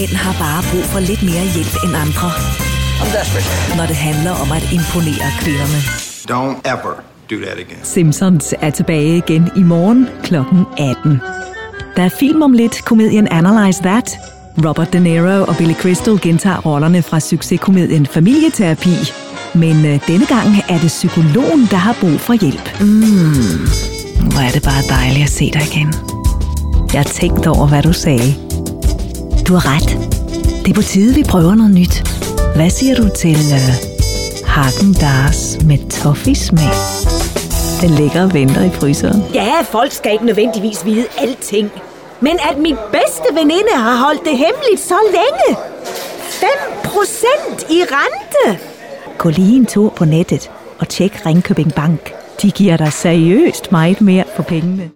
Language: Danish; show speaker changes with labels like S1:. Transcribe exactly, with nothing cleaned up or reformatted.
S1: mænd har bare brug for lidt mere hjælp end andre, når det handler om at imponere kvinderne.
S2: Don't ever do that again.
S1: Simpsons er tilbage igen i morgen klokken atten. Der er film om lidt komedien Analyze That. Robert De Niro og Billy Crystal gentager rollerne fra succeskomedien Familieterapi. Men øh, denne gang er det psykologen, der har brug for hjælp. Mm, hvor er det bare dejligt at se dig igen. Jeg har tænkt over, hvad du sagde. Du har ret. Det er på tide, vi prøver noget nyt. Hvad siger du til øh, Häagen-Dazs med toffee-smag? Den ligger og venter i fryseren.
S3: Ja, folk skal ikke nødvendigvis vide alting. Men at min bedste veninde har holdt det hemmeligt så længe. fem procent i rente.
S1: Gå lige en tur på nettet og tjek Ringkøbing Bank. De giver dig seriøst meget mere for pengene.